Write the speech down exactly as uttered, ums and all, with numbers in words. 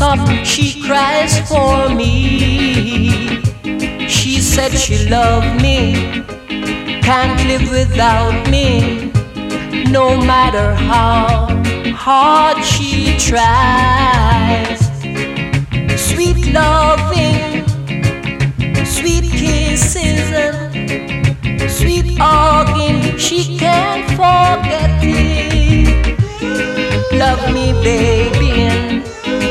stop, she cries for me. She said she loved me, can't live without me, no matter how hard she tries. Sweet loving, sweet kisses, sweet hugging, she can't forget it. Love me, baby.